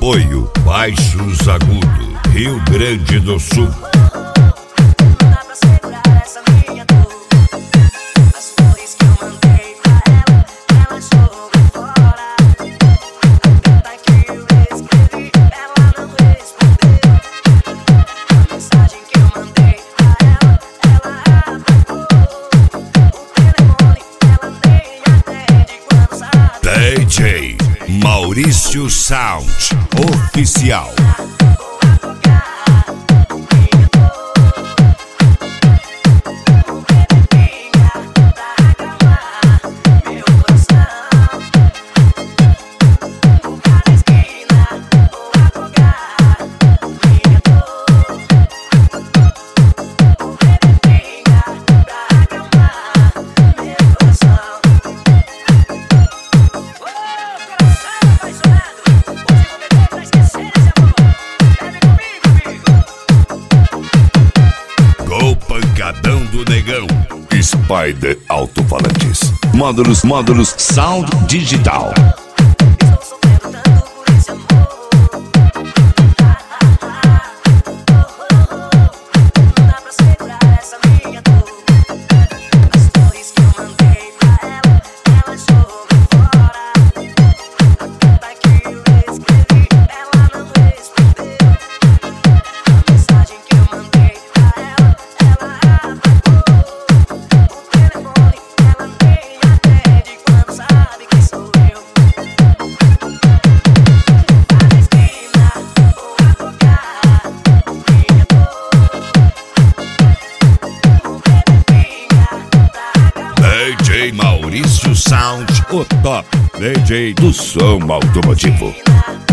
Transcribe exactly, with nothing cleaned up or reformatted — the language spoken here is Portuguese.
Apoio Baixos Agudo, Rio Grande do Sul. D J Maurício Sound Oficial. Pancadão do Negão. Spider Alto-Falantes. Módulos, módulos, Sound Digital. D J Maurício Sound, o top D J do som automotivo.